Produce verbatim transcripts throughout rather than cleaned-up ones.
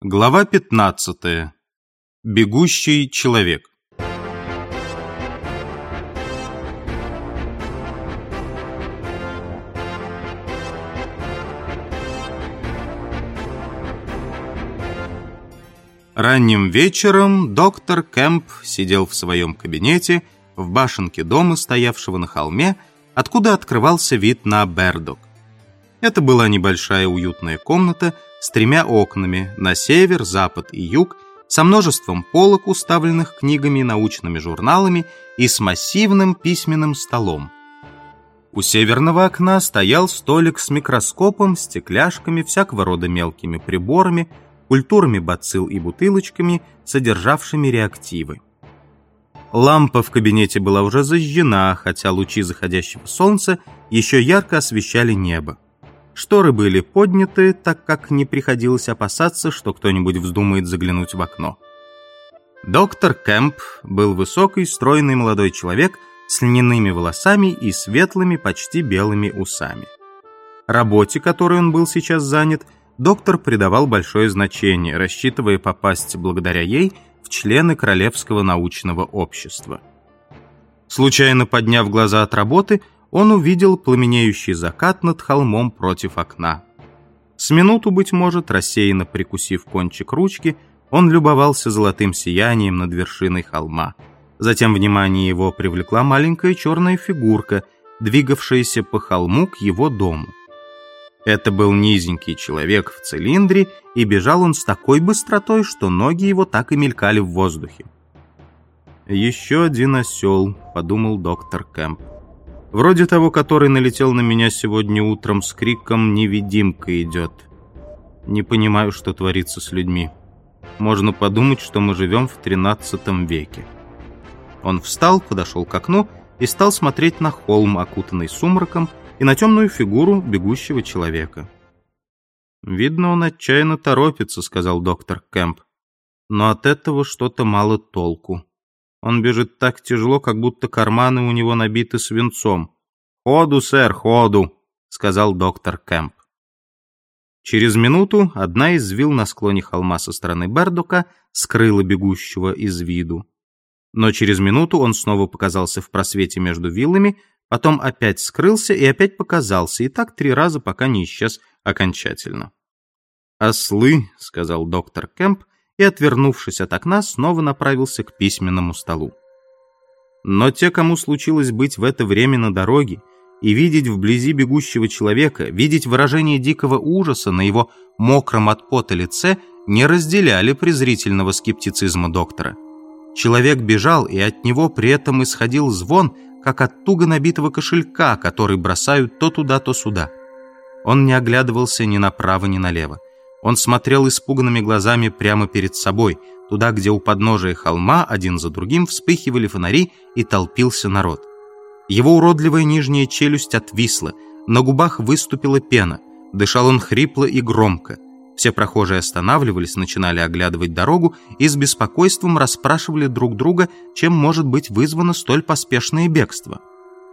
Глава пятнадцатая. Бегущий человек. Ранним вечером доктор Кэмп сидел в своем кабинете в башенке дома, стоявшего на холме, откуда открывался вид на Бердок. Это была небольшая уютная комната с тремя окнами на север, запад и юг, со множеством полок, уставленных книгами и научными журналами, и с массивным письменным столом. У северного окна стоял столик с микроскопом, стекляшками, всякого рода мелкими приборами, культурами бацилл и бутылочками, содержавшими реактивы. Лампа в кабинете была уже зажжена, хотя лучи заходящего солнца еще ярко освещали небо. Шторы были подняты, так как не приходилось опасаться, что кто-нибудь вздумает заглянуть в окно. Доктор Кэмп был высокий, стройный молодой человек с льняными волосами и светлыми, почти белыми усами. Работе, которой он был сейчас занят, доктор придавал большое значение, рассчитывая попасть благодаря ей в члены Королевского научного общества. Случайно подняв глаза от работы, он увидел пламенеющий закат над холмом против окна. С минуту, быть может, рассеянно прикусив кончик ручки, он любовался золотым сиянием над вершиной холма. Затем внимание его привлекла маленькая черная фигурка, двигавшаяся по холму к его дому. Это был низенький человек в цилиндре, и бежал он с такой быстротой, что ноги его так и мелькали в воздухе. «Еще один осел», — подумал доктор Кэмп. «Вроде того, который налетел на меня сегодня утром с криком «Невидимка идет». Не понимаю, что творится с людьми. Можно подумать, что мы живем в тринадцатом веке». Он встал, подошел к окну и стал смотреть на холм, окутанный сумраком, и на темную фигуру бегущего человека. «Видно, он отчаянно торопится», — сказал доктор Кэмп. «Но от этого что-то мало толку. Он бежит так тяжело, как будто карманы у него набиты свинцом. «Ходу, сэр, ходу», — сказал доктор Кэмп. Через минуту одна из вилл на склоне холма со стороны Бердока скрыла бегущего из виду. Но через минуту он снова показался в просвете между виллами, потом опять скрылся и опять показался, и так три раза, пока не исчез окончательно. «Ослы», — сказал доктор Кэмп, и, отвернувшись от окна, снова направился к письменному столу. Но те, кому случилось быть в это время на дороге и видеть вблизи бегущего человека, видеть выражение дикого ужаса на его мокром от пота лице, не разделяли презрительного скептицизма доктора. Человек бежал, и от него при этом исходил звон, как от туго набитого кошелька, который бросают то туда, то сюда. Он не оглядывался ни направо, ни налево. Он смотрел испуганными глазами прямо перед собой, туда, где у подножия холма один за другим вспыхивали фонари и толпился народ. Его уродливая нижняя челюсть отвисла, на губах выступила пена, дышал он хрипло и громко. Все прохожие останавливались, начинали оглядывать дорогу и с беспокойством расспрашивали друг друга, чем может быть вызвано столь поспешное бегство.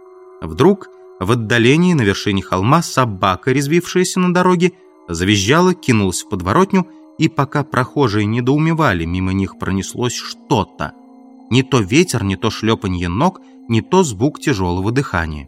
Вдруг в отдалении на вершине холма собака, резвившаяся на дороге, завизжала, кинулась в подворотню, и пока прохожие недоумевали, мимо них пронеслось что-то. Не то ветер, не то шлепанье ног, не то звук тяжелого дыхания.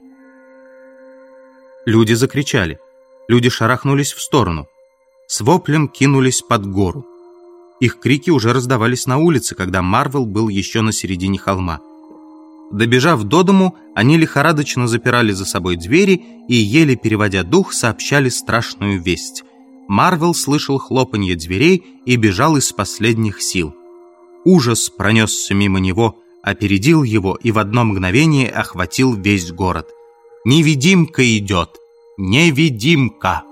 Люди закричали. Люди шарахнулись в сторону. С воплем кинулись под гору. Их крики уже раздавались на улице, когда Марвел был еще на середине холма. Добежав до дому, они лихорадочно запирали за собой двери и, еле переводя дух, сообщали страшную весть. Марвел слышал хлопанье дверей и бежал из последних сил. Ужас пронесся мимо него, опередил его и в одно мгновение охватил весь город. «Невидимка идет! Невидимка!»